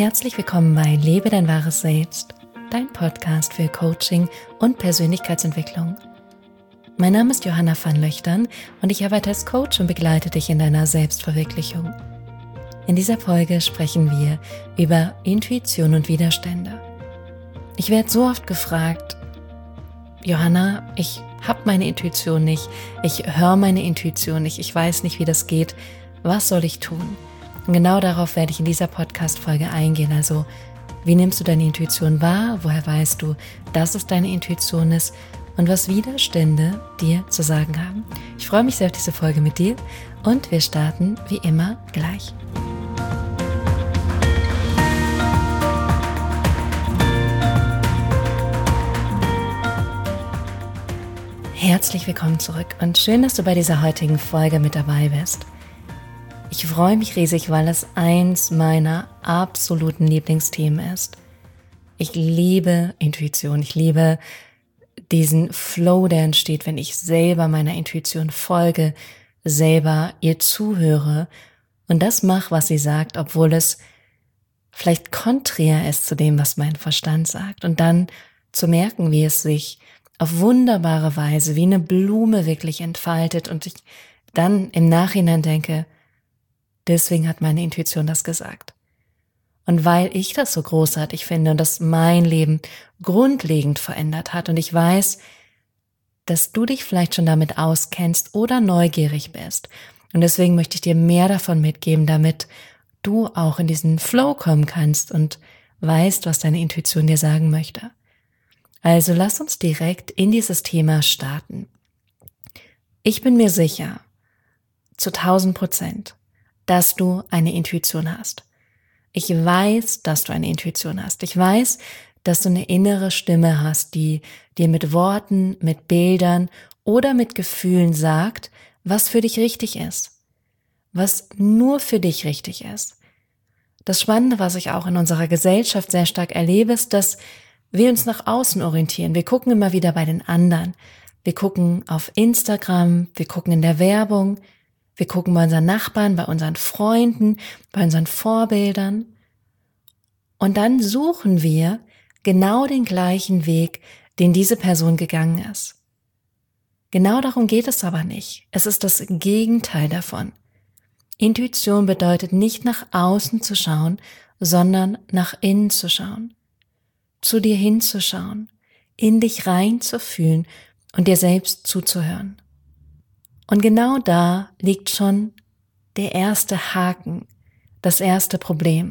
Herzlich willkommen bei Lebe dein wahres Selbst, dein Podcast für Coaching und Persönlichkeitsentwicklung. Mein Name ist Johanna van Löchtern und ich arbeite als Coach und begleite dich in deiner Selbstverwirklichung. In dieser Folge sprechen wir über Intuition und Widerstände. Ich werde so oft gefragt, Johanna, ich habe meine Intuition nicht, ich höre meine Intuition nicht, ich weiß nicht, wie das geht, was soll ich tun? Und genau darauf werde ich in dieser Podcast-Folge eingehen. Also, wie nimmst du deine Intuition wahr? Woher weißt du, dass es deine Intuition ist? Und was Widerstände dir zu sagen haben? Ich freue mich sehr auf diese Folge mit dir und wir starten wie immer gleich. Herzlich willkommen zurück und schön, dass du bei dieser heutigen Folge mit dabei bist. Ich freue mich riesig, weil es eins meiner absoluten Lieblingsthemen ist. Ich liebe Intuition, ich liebe diesen Flow, der entsteht, wenn ich selber meiner Intuition folge, selber ihr zuhöre und das mache, was sie sagt, obwohl es vielleicht konträr ist zu dem, was mein Verstand sagt. Und dann zu merken, wie es sich auf wunderbare Weise wie eine Blume wirklich entfaltet und ich dann im Nachhinein denke, deswegen hat meine Intuition das gesagt. Und weil ich das so großartig finde und das mein Leben grundlegend verändert hat und ich weiß, dass du dich vielleicht schon damit auskennst oder neugierig bist. Und deswegen möchte ich dir mehr davon mitgeben, damit du auch in diesen Flow kommen kannst und weißt, was deine Intuition dir sagen möchte. Also lass uns direkt in dieses Thema starten. Ich bin mir sicher, zu 1000%, dass du eine Intuition hast. Ich weiß, dass du eine Intuition hast. Ich weiß, dass du eine innere Stimme hast, die dir mit Worten, mit Bildern oder mit Gefühlen sagt, was für dich richtig ist. Was nur für dich richtig ist. Das Spannende, was ich auch in unserer Gesellschaft sehr stark erlebe, ist, dass wir uns nach außen orientieren. Wir gucken immer wieder bei den anderen. Wir gucken auf Instagram, wir gucken in der Werbung, wir gucken bei unseren Nachbarn, bei unseren Freunden, bei unseren Vorbildern. Und dann suchen wir genau den gleichen Weg, den diese Person gegangen ist. Genau darum geht es aber nicht. Es ist das Gegenteil davon. Intuition bedeutet nicht nach außen zu schauen, sondern nach innen zu schauen. Zu dir hinzuschauen, in dich reinzufühlen und dir selbst zuzuhören. Und genau da liegt schon der erste Haken, das erste Problem.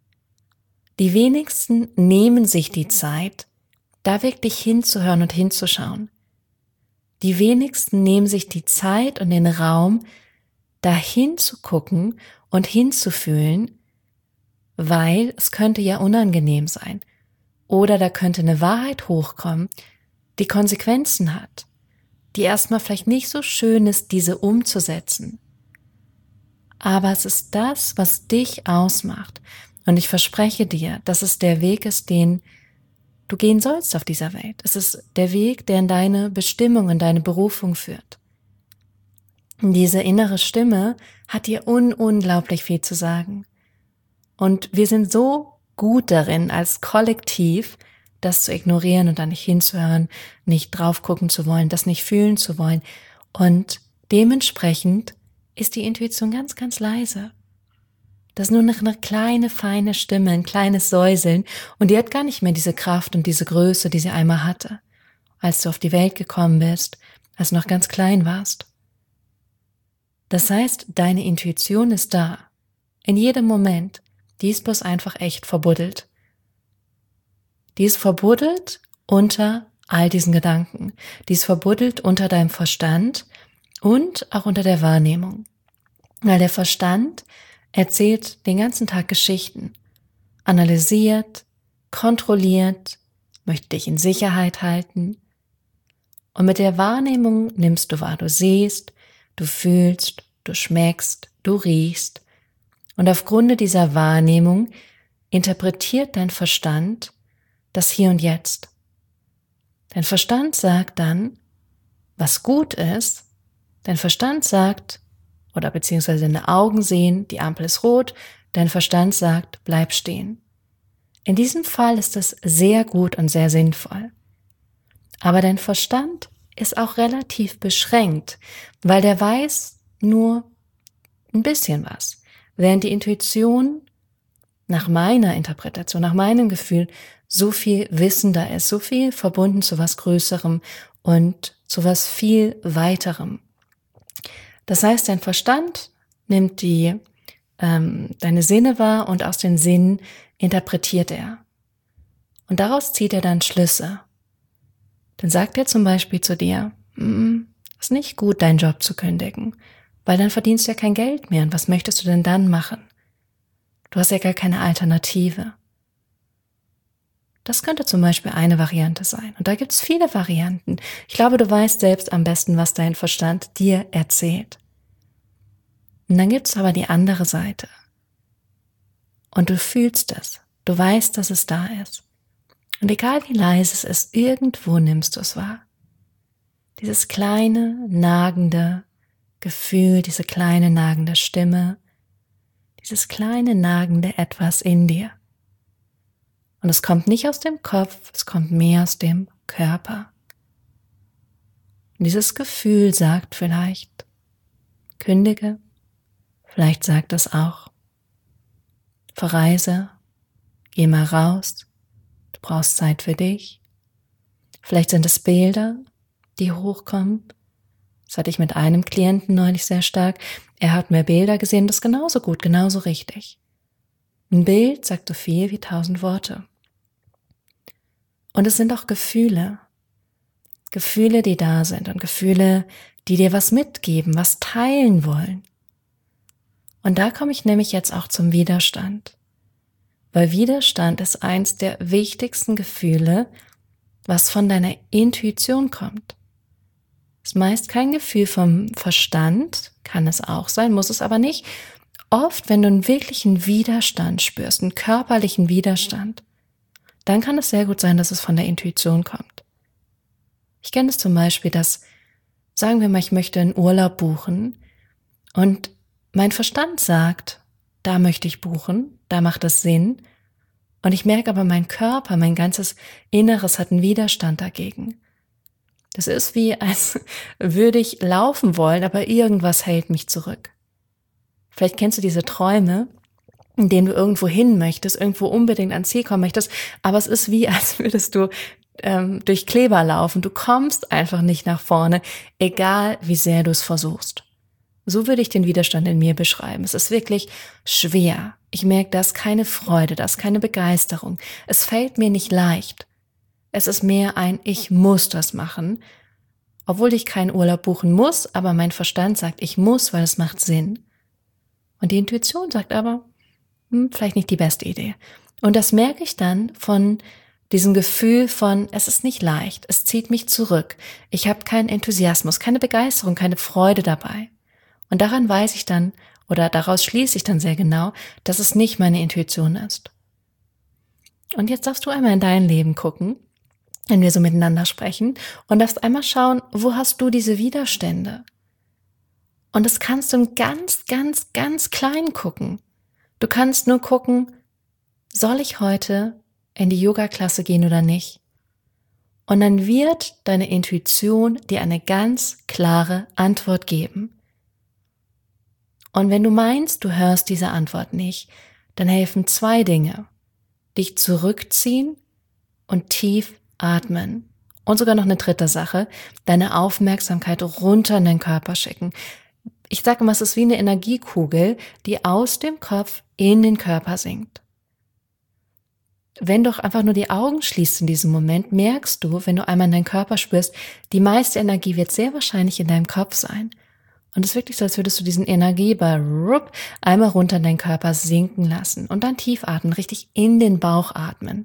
Die wenigsten nehmen sich die Zeit, da wirklich hinzuhören und hinzuschauen. Die wenigsten nehmen sich die Zeit und den Raum, da hinzugucken und hinzufühlen, weil es könnte ja unangenehm sein. Oder da könnte eine Wahrheit hochkommen, die Konsequenzen hat, die erstmal vielleicht nicht so schön ist, diese umzusetzen. Aber es ist das, was dich ausmacht. Und ich verspreche dir, dass es der Weg ist, den du gehen sollst auf dieser Welt. Es ist der Weg, der in deine Bestimmung, in deine Berufung führt. Und diese innere Stimme hat dir unglaublich viel zu sagen. Und wir sind so gut darin, als Kollektiv das zu ignorieren und da nicht hinzuhören, nicht drauf gucken zu wollen, das nicht fühlen zu wollen. Und dementsprechend ist die Intuition ganz, ganz leise. Das ist nur noch eine kleine, feine Stimme, ein kleines Säuseln und die hat gar nicht mehr diese Kraft und diese Größe, die sie einmal hatte, als du auf die Welt gekommen bist, als du noch ganz klein warst. Das heißt, deine Intuition ist da, in jedem Moment. Die ist bloß einfach echt verbuddelt. Die ist verbuddelt unter all diesen Gedanken. Die ist verbuddelt unter deinem Verstand und auch unter der Wahrnehmung. Weil der Verstand erzählt den ganzen Tag Geschichten, analysiert, kontrolliert, möchte dich in Sicherheit halten. Und mit der Wahrnehmung nimmst du wahr, du siehst, du fühlst, du schmeckst, du riechst. Und aufgrund dieser Wahrnehmung interpretiert dein Verstand das Hier und Jetzt. Dein Verstand sagt dann, was gut ist. Dein Verstand sagt, oder beziehungsweise deine Augen sehen, die Ampel ist rot. Dein Verstand sagt, bleib stehen. In diesem Fall ist es sehr gut und sehr sinnvoll. Aber dein Verstand ist auch relativ beschränkt, weil der weiß nur ein bisschen was, während die Intuition nach meiner Interpretation, nach meinem Gefühl so viel wissender ist, so viel verbunden zu was Größerem und zu was viel Weiterem. Das heißt, dein Verstand nimmt deine Sinne wahr und aus den Sinnen interpretiert er. Und daraus zieht er dann Schlüsse. Dann sagt er zum Beispiel zu dir, ist nicht gut, deinen Job zu kündigen, weil dann verdienst du ja kein Geld mehr. Und was möchtest du denn dann machen? Du hast ja gar keine Alternative. Das könnte zum Beispiel eine Variante sein. Und da gibt es viele Varianten. Ich glaube, du weißt selbst am besten, was dein Verstand dir erzählt. Und dann gibt es aber die andere Seite. Und du fühlst es. Du weißt, dass es da ist. Und egal wie leise es ist, irgendwo nimmst du es wahr. Dieses kleine, nagende Gefühl, diese kleine, nagende Stimme, dieses kleine, nagende Etwas in dir. Und es kommt nicht aus dem Kopf, es kommt mehr aus dem Körper. Und dieses Gefühl sagt vielleicht, kündige, vielleicht sagt es auch, verreise, geh mal raus, du brauchst Zeit für dich. Vielleicht sind es Bilder, die hochkommen. Das hatte ich mit einem Klienten neulich sehr stark. Er hat mir Bilder gesehen, das ist genauso gut, genauso richtig. Ein Bild sagt so viel wie 1000 Worte. Und es sind auch Gefühle, die da sind und Gefühle, die dir was mitgeben, was teilen wollen. Und da komme ich nämlich jetzt auch zum Widerstand. Weil Widerstand ist eins der wichtigsten Gefühle, was von deiner Intuition kommt. Ist meist kein Gefühl vom Verstand, kann es auch sein, muss es aber nicht. Oft, wenn du einen wirklichen Widerstand spürst, einen körperlichen Widerstand, dann kann es sehr gut sein, dass es von der Intuition kommt. Ich kenne es zum Beispiel, dass, sagen wir mal, ich möchte einen Urlaub buchen und mein Verstand sagt, da möchte ich buchen, da macht es Sinn. Und ich merke aber, mein Körper, mein ganzes Inneres hat einen Widerstand dagegen. Das ist wie, als würde ich laufen wollen, aber irgendwas hält mich zurück. Vielleicht kennst du diese Träume, in denen du irgendwo hin möchtest, irgendwo unbedingt ans Ziel kommen möchtest, aber es ist wie, als würdest du durch Kleber laufen. Du kommst einfach nicht nach vorne, egal wie sehr du es versuchst. So würde ich den Widerstand in mir beschreiben. Es ist wirklich schwer. Ich merke, da ist keine Freude, da ist keine Begeisterung. Es fällt mir nicht leicht. Es ist mehr ein, ich muss das machen, obwohl ich keinen Urlaub buchen muss, aber mein Verstand sagt, ich muss, weil es macht Sinn. Und die Intuition sagt aber, vielleicht nicht die beste Idee. Und das merke ich dann von diesem Gefühl von, es ist nicht leicht, es zieht mich zurück. Ich habe keinen Enthusiasmus, keine Begeisterung, keine Freude dabei. Und daran weiß ich dann, oder daraus schließe ich dann sehr genau, dass es nicht meine Intuition ist. Und jetzt darfst du einmal in dein Leben gucken, wenn wir so miteinander sprechen, und darfst einmal schauen, wo hast du diese Widerstände? Und das kannst du im ganz, ganz, ganz klein gucken. Du kannst nur gucken, soll ich heute in die Yoga-Klasse gehen oder nicht? Und dann wird deine Intuition dir eine ganz klare Antwort geben. Und wenn du meinst, du hörst diese Antwort nicht, dann helfen 2 Dinge. Dich zurückziehen und tief atmen. Und sogar noch eine 3. Sache, deine Aufmerksamkeit runter in den Körper schicken. Ich sage immer, es ist wie eine Energiekugel, die aus dem Kopf in den Körper sinkt. Wenn du einfach nur die Augen schließt in diesem Moment, merkst du, wenn du einmal in deinen Körper spürst, die meiste Energie wird sehr wahrscheinlich in deinem Kopf sein. Und es ist wirklich so, als würdest du diesen Energieball einmal runter in deinen Körper sinken lassen und dann tief atmen, richtig in den Bauch atmen.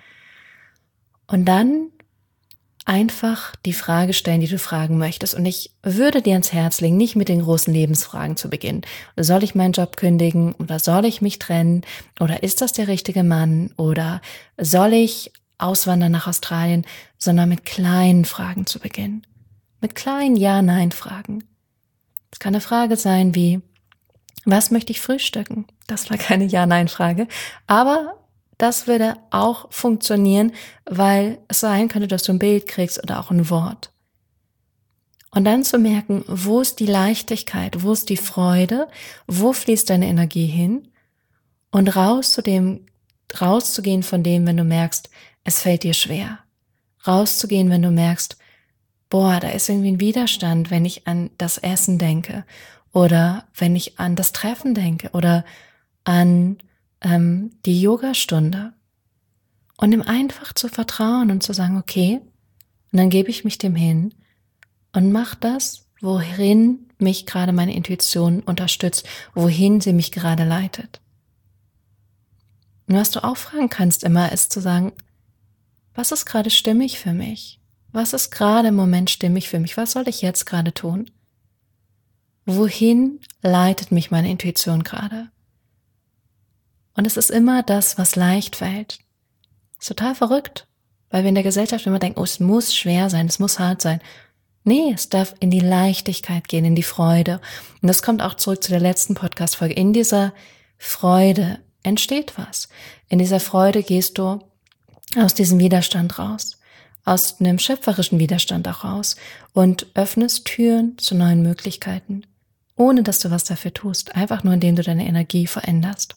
Und dann einfach die Frage stellen, die du fragen möchtest. Und ich würde dir ans Herz legen, nicht mit den großen Lebensfragen zu beginnen. Soll ich meinen Job kündigen oder soll ich mich trennen? Oder ist das der richtige Mann? Oder soll ich auswandern nach Australien? Sondern mit kleinen Fragen zu beginnen. Mit kleinen Ja-Nein-Fragen. Es kann eine Frage sein wie, was möchte ich frühstücken? Das war keine Ja-Nein-Frage. Aber Das würde auch funktionieren, weil es sein könnte, dass du ein Bild kriegst oder auch ein Wort. Und dann zu merken, wo ist die Leichtigkeit, wo ist die Freude, wo fließt deine Energie hin und rauszugehen von dem, wenn du merkst, es fällt dir schwer. Rauszugehen, wenn du merkst, boah, da ist irgendwie ein Widerstand, wenn ich an das Essen denke oder wenn ich an das Treffen denke oder an die Yogastunde. Und ihm einfach zu vertrauen und zu sagen, okay, und dann gebe ich mich dem hin und mach das, wohin mich gerade meine Intuition unterstützt, wohin sie mich gerade leitet. Und was du auch fragen kannst immer, ist zu sagen, was ist gerade stimmig für mich? Was ist gerade im Moment stimmig für mich? Was soll ich jetzt gerade tun? Wohin leitet mich meine Intuition gerade? Und es ist immer das, was leicht fällt. Ist total verrückt, weil wir in der Gesellschaft immer denken, oh, es muss schwer sein, es muss hart sein. Nee, es darf in die Leichtigkeit gehen, in die Freude. Und das kommt auch zurück zu der letzten Podcast-Folge. In dieser Freude entsteht was. In dieser Freude gehst du aus diesem Widerstand raus, aus einem schöpferischen Widerstand auch raus und öffnest Türen zu neuen Möglichkeiten, ohne dass du was dafür tust, einfach nur indem du deine Energie veränderst.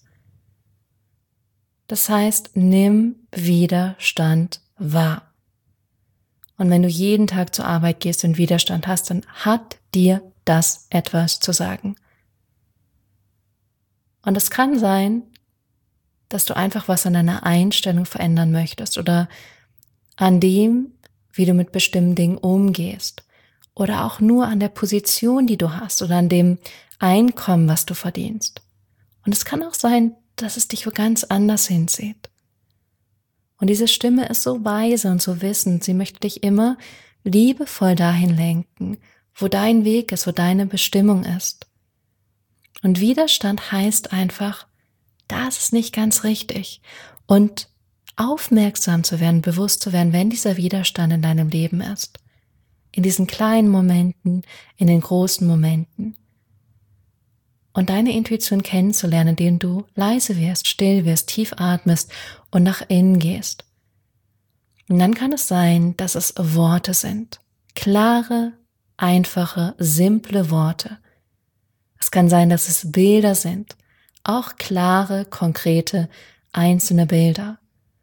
Das heißt, nimm Widerstand wahr. Und wenn du jeden Tag zur Arbeit gehst und Widerstand hast, dann hat dir das etwas zu sagen. Und es kann sein, dass du einfach was an deiner Einstellung verändern möchtest oder an dem, wie du mit bestimmten Dingen umgehst oder auch nur an der Position, die du hast oder an dem Einkommen, was du verdienst. Und es kann auch sein, dass es dich wo ganz anders hinzieht. Und diese Stimme ist so weise und so wissend, sie möchte dich immer liebevoll dahin lenken, wo dein Weg ist, wo deine Bestimmung ist. Und Widerstand heißt einfach, das ist nicht ganz richtig. Und aufmerksam zu werden, bewusst zu werden, wenn dieser Widerstand in deinem Leben ist. In diesen kleinen Momenten, in den großen Momenten. Und deine Intuition kennenzulernen, indem du leise wirst, still wirst, tief atmest und nach innen gehst. Und dann kann es sein, dass es Worte sind. Klare, einfache, simple Worte. Es kann sein, dass es Bilder sind. Auch klare, konkrete, einzelne Bilder.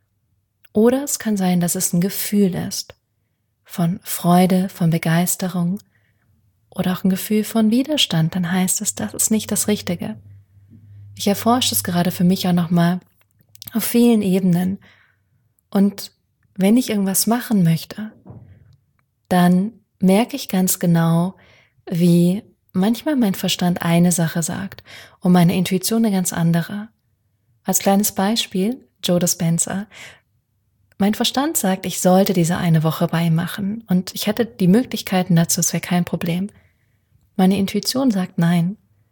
Oder es kann sein, dass es ein Gefühl ist. Von Freude, von Begeisterung. Oder auch ein Gefühl von Widerstand, dann heißt es, das ist nicht das Richtige. Ich erforsche es gerade für mich auch nochmal auf vielen Ebenen. Und wenn ich irgendwas machen möchte, dann merke ich ganz genau, wie manchmal mein Verstand eine Sache sagt und meine Intuition eine ganz andere. Als kleines Beispiel, Joe Dispenza. Mein Verstand sagt, ich sollte diese eine Woche bei ihm machen und ich hätte die Möglichkeiten dazu, es wäre kein Problem. Meine Intuition sagt nein.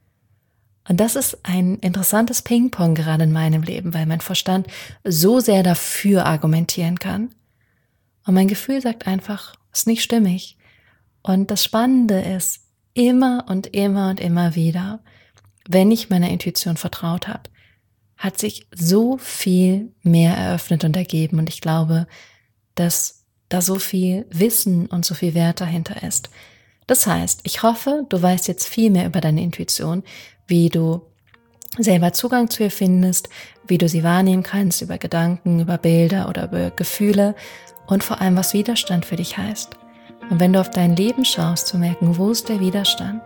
Und das ist ein interessantes Ping-Pong gerade in meinem Leben, weil mein Verstand so sehr dafür argumentieren kann. Und mein Gefühl sagt einfach, es ist nicht stimmig. Und das Spannende ist, immer und immer und immer wieder, wenn ich meiner Intuition vertraut habe, hat sich so viel mehr eröffnet und ergeben. Und ich glaube, dass da so viel Wissen und so viel Wert dahinter ist. Das heißt, ich hoffe, du weißt jetzt viel mehr über deine Intuition, wie du selber Zugang zu ihr findest, wie du sie wahrnehmen kannst über Gedanken, über Bilder oder über Gefühle und vor allem, was Widerstand für dich heißt. Und wenn du auf dein Leben schaust, zu merken, wo ist der Widerstand?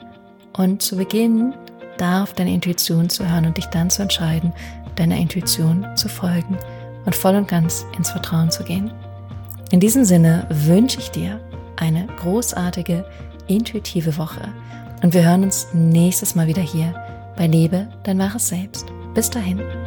Und zu beginnen, da auf deine Intuition zu hören und dich dann zu entscheiden, deiner Intuition zu folgen und voll und ganz ins Vertrauen zu gehen. In diesem Sinne wünsche ich dir eine großartige, intuitive Woche und wir hören uns nächstes Mal wieder hier bei Lebe dein wahres Selbst. Bis dahin.